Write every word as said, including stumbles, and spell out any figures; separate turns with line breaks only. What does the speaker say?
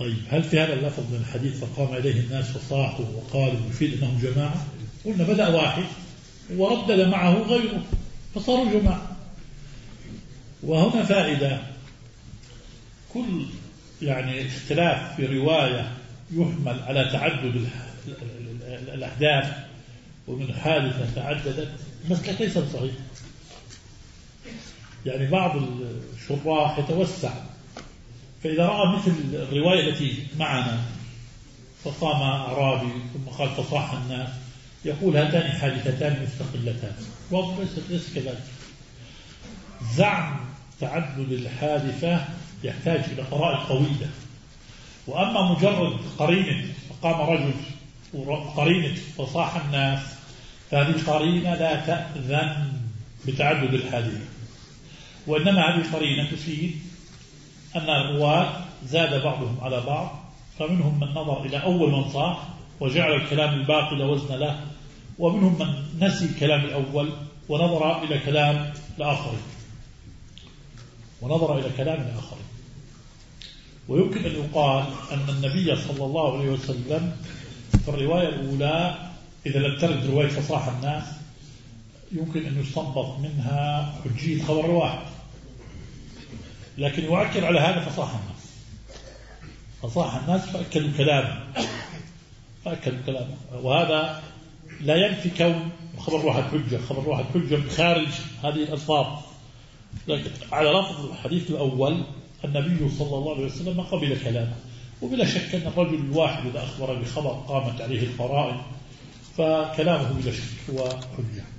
طيب هل في هذا اللفظ من الحديث فقام إليه الناس فصاحوا وقالوا يفيد أنهم جماعة؟ قلنا بدأ واحد وردد معه غيره فصاروا جماعة. وهنا فائدة، كل يعني اختلاف في رواية يحمل على تعدد الأحداث ومن حادثة تعددت مسلك ليس صحيح. يعني بعض الشراح يتوسع، فإذا رأى مثل الرواية التي معنا فقام أعرابي ثم قال فصاح الناس، يقول هاتان حادثتان مستقلتان، وليس كذلك. زعم تعدد الحادثة يحتاج إلى قرائن قوية، وأما مجرد قرينة فقام رجل وقرينة فصاح الناس، فهذه القرينة لا تأذن بتعدد الحادثة، وإنما هذه القرينة تفيد أن الرواة زاد بعضهم على بعض، فمنهم من نظر إلى أول من صاح وجعل الكلام الباقي لا وزن له، ومنهم من نسي الكلام الأول ونظر إلى كلام الآخر ونظر إلى كلام الآخر. ويمكن أن يقال أن النبي صلى الله عليه وسلم في الرواية الأولى إذا لم ترد رواية فصاح الناس يمكن أن يستنبط منها حجية خبر واحد، لكن يؤكد على هذا فصاح الناس فصاح الناس فأكلوا كلامه فأكلوا كلامه وهذا لا ينفي كون خبر واحد حجة. خبر واحد حجة من خارج هذه الألفاظ، لكن على لفظ الحديث الأول النبي صلى الله عليه وسلم قبل كلامه. وبلا شك أن الرجل الواحد إذا أخبر بخبر قامت عليه القرائن فكلامه بلا شك هو حجة.